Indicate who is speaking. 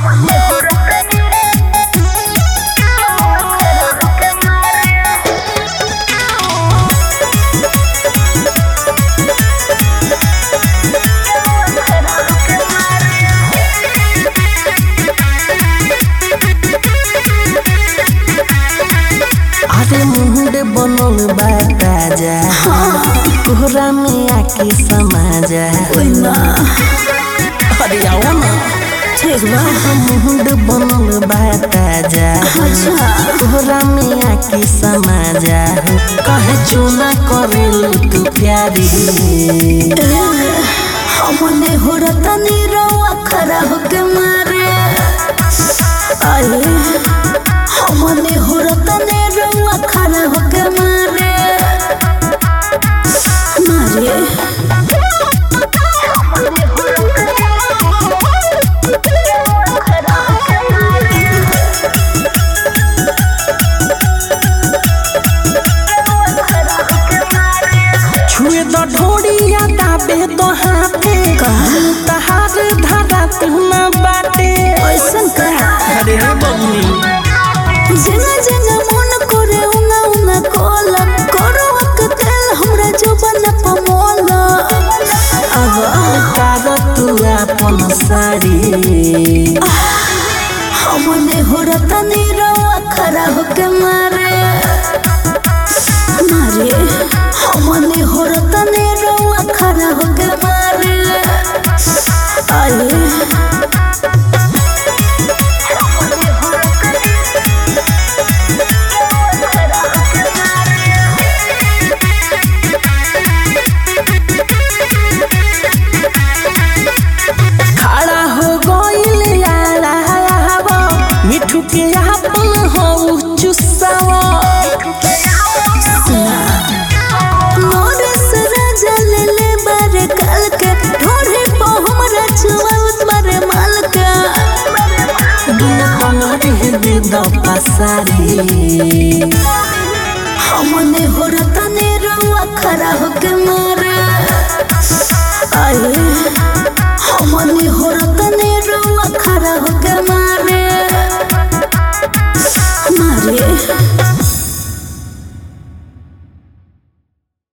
Speaker 1: मुंड बनल बाटा जा कोहरा में आके समा जा अरे आओ ना ठीक बा मुंड बनल बाटा जा कोहरा में आके समा जा कहे चुना करेलू तू प्यारी
Speaker 2: हमने हो रतनी रवा खरा होके मारे आए हमने हो रतनी रवा खरा होके मारे
Speaker 1: छुए तो ढोड़िया दाबे तो हाथे तहार धारा तुना बाटे
Speaker 2: ऐसन कहा
Speaker 1: अरे बबनी
Speaker 2: जना जना मन करे उना उना कोला करो तेल हमरा जुबान पे मोला
Speaker 1: अब उतार तू अपन साड़ी
Speaker 2: हमने हो रतनी रवा खरा होके मारे हमने हो रतनी रवा खरा होके मारे आए
Speaker 1: खड़ा हो गइल यारा मिठू के अपन हो चुस्सावा
Speaker 2: नोरस राजा ले ले बारे काल के ढोरे पे हमरा छुआउत बारे माल का
Speaker 1: बिना पंगड़ी दे दो पसारी
Speaker 2: हमने हो रतनी रवा खरा होके मारे आए हमने हो